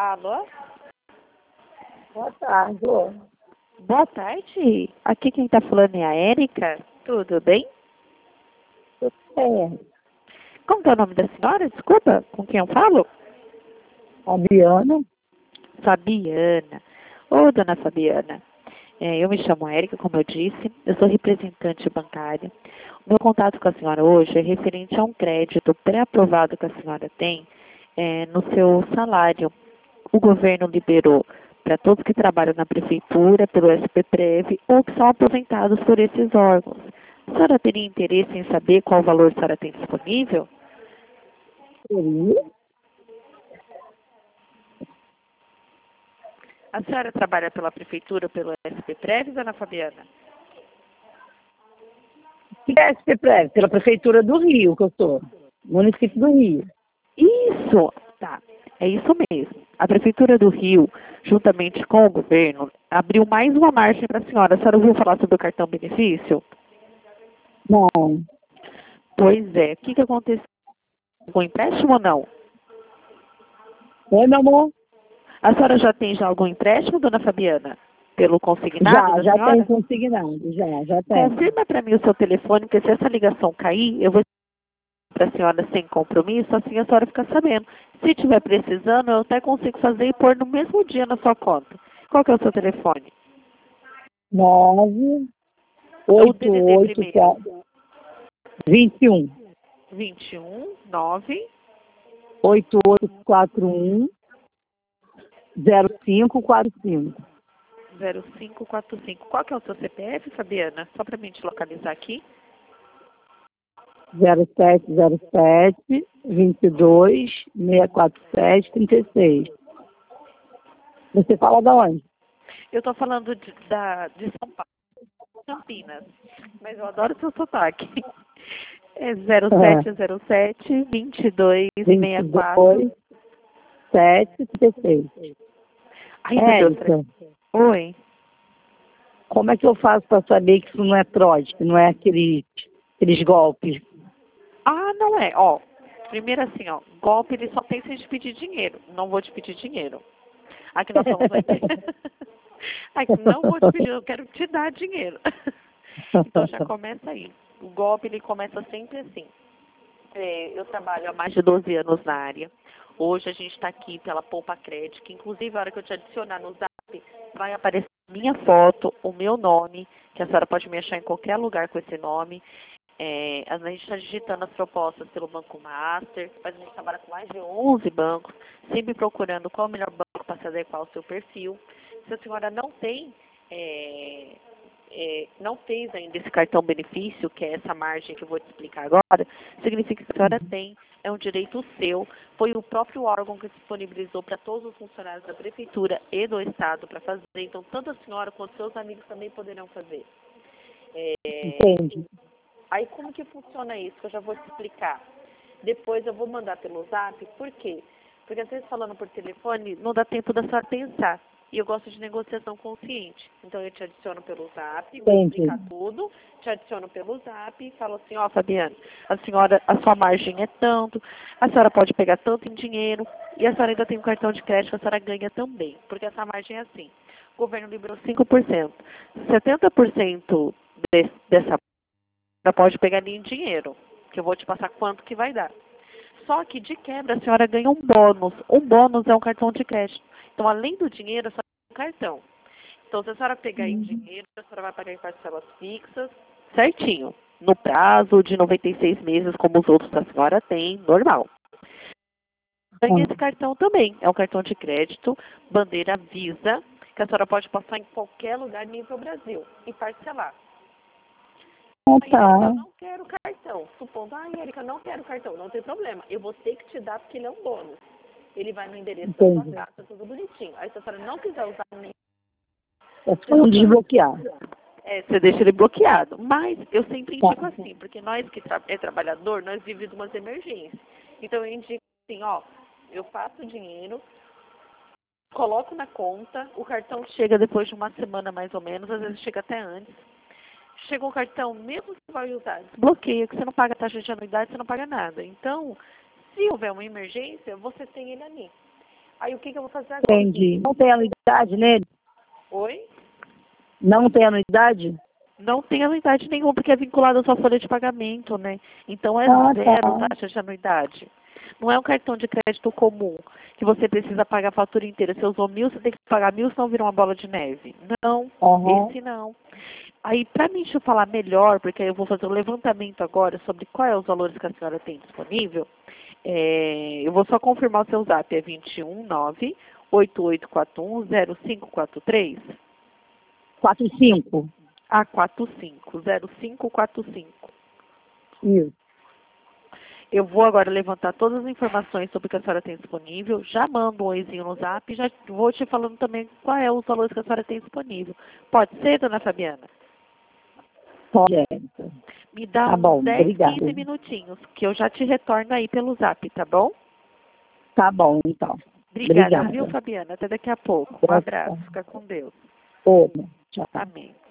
Alô? Boa tarde. Ô. Boa tarde. Aqui quem está falando é a Érica. Tudo bem? Tudo bem. Como que é o nome da senhora? Desculpa, com quem eu falo? Fabiana. Fabiana. Ô, dona Fabiana, eu me chamo Érica, como eu disse, eu sou representante bancária. O meu contato com a senhora hoje é referente a um crédito pré-aprovado que a senhora tem no seu salário. O governo liberou para todos que trabalham na prefeitura, pelo SPPREV, ou que são aposentados por esses órgãos. A senhora teria interesse em saber qual valor a senhora tem disponível? Seria? A senhora trabalha pela prefeitura, pelo SPPREV, dona Fabiana? Que é SPPREV? Pela Prefeitura do Rio, que eu estou. Município do Rio. Isso, tá. É isso mesmo. A Prefeitura do Rio, juntamente com o governo, abriu mais uma margem para a senhora. A senhora ouviu falar sobre o cartão benefício? Não. Pois é. O que aconteceu? Algum empréstimo ou não? Oi, meu amor? A senhora já tem algum empréstimo, dona Fabiana? Pelo consignado Já da senhora? tem consignado. Já tem. Confirma para mim o seu telefone, porque se essa ligação cair, eu vou para a senhora sem compromisso, assim a senhora fica sabendo. Se tiver precisando, eu até consigo fazer e pôr no mesmo dia na sua conta. Qual que é o seu telefone? 9 O 8 DDD 8 primeiro. 4 21 21 9 8841 0545 0545. Qual que é o seu CPF, Fabiana? Só para mim te localizar aqui. 0707 22 647 36. Você fala de onde? Eu estou falando de São Paulo, Campinas. Mas eu adoro o seu sotaque. É 0707 22 64 736. Ai, meu Deus. Érica, Oi. como é que eu faço para saber que isso não é trote, que não é aqueles golpes? Ah, não é. Ó, primeiro assim, ó, golpe ele só tem se a gente pedir dinheiro. Não vou te pedir dinheiro. Aqui nós somos uma empresa. Aqui não vou te pedir, eu quero te dar dinheiro. Então já começa aí. O golpe ele começa sempre assim. Eu trabalho há mais de 12 anos na área. Hoje a gente está aqui pela Poupa Crédito, que inclusive a hora que eu te adicionar no Zap, vai aparecer minha foto, o meu nome, que a senhora pode me achar em qualquer lugar com esse nome. A gente está digitando as propostas pelo Banco Master, mas a gente trabalha com mais de 11 bancos, sempre procurando qual é o melhor banco para se adequar ao seu perfil. Se a senhora não tem, não fez ainda esse cartão benefício, que é essa margem que eu vou te explicar agora, significa que a senhora tem, é um direito seu, foi o próprio órgão que disponibilizou para todos os funcionários da Prefeitura e do Estado para fazer, então tanto a senhora quanto seus amigos também poderão fazer. Entendi. Aí como que funciona isso? Que eu já vou te explicar. Depois eu vou mandar pelo Zap, por quê? Porque às vezes falando por telefone não dá tempo da senhora pensar. E eu gosto de negociação consciente. Então eu te adiciono pelo Zap, vou explicar tudo, te adiciono pelo Zap e falo assim, ó, Fabiana, a sua margem é tanto, a senhora pode pegar tanto em dinheiro e a senhora ainda tem um cartão de crédito, a senhora ganha também. Porque essa margem é assim. O governo liberou 5%. 70% dessa pode pegar ali em dinheiro, que eu vou te passar quanto que vai dar. Só que, de quebra, a senhora ganha um bônus. Um bônus é um cartão de crédito. Então, além do dinheiro, a senhora ganha um cartão. Então, se a senhora pegar em dinheiro, a senhora vai pagar em parcelas fixas, certinho, no prazo de 96 meses, como os outros da senhora têm, normal. Ganha esse cartão também. É um cartão de crédito, bandeira Visa, que a senhora pode passar em qualquer lugar nível Brasil e parcelar. Tá. Eu não quero cartão. Supondo, Érica, eu não quero cartão. Não tem problema. Eu vou ter que te dar porque ele é um bônus. Ele vai no endereço da sua casa, tudo bonitinho. Aí se a senhora não quiser usar nem... É só desbloquear. Você deixa ele bloqueado. Mas eu sempre indico assim, porque nós que é trabalhador, nós vivemos umas emergências. Então eu indico assim, ó, eu faço dinheiro, coloco na conta, o cartão chega depois de uma semana mais ou menos, às vezes chega até antes. Chegou o cartão, mesmo que você vai usar, desbloqueia, que você não paga taxa de anuidade, você não paga nada. Então, se houver uma emergência, você tem ele ali. Aí o que eu vou fazer agora? Entendi. Não tem anuidade nele? Oi? Não tem anuidade? Não tem anuidade nenhuma, porque é vinculado à sua folha de pagamento, né? Então é Ah, zero tá. taxa de anuidade. Não é um cartão de crédito comum, que você precisa pagar a fatura inteira. Se usou 1.000, você tem que pagar 1.000, senão vira uma bola de neve. Não, Aham. esse não. Aí, para mim, deixa eu falar melhor, porque aí eu vou fazer um levantamento agora sobre quais os valores que a senhora tem disponível. Eu vou só confirmar o seu zap, é 219-8841-0543. 45. Ah, 0545. Isso. Eu vou agora levantar todas as informações sobre o que a senhora tem disponível, já mando um oizinho no zap e já vou te falando também qual é os valores que a senhora tem disponível. Pode ser, dona Fabiana? Pode. Me dá Tá bom, uns 10, obrigada. 15 minutinhos, que eu já te retorno aí pelo zap, tá bom? Tá bom, então. Obrigada, viu, Obrigada. Fabiana? Até daqui a pouco. Um abraço. Fica com Deus. Outro. Tchau. Amém.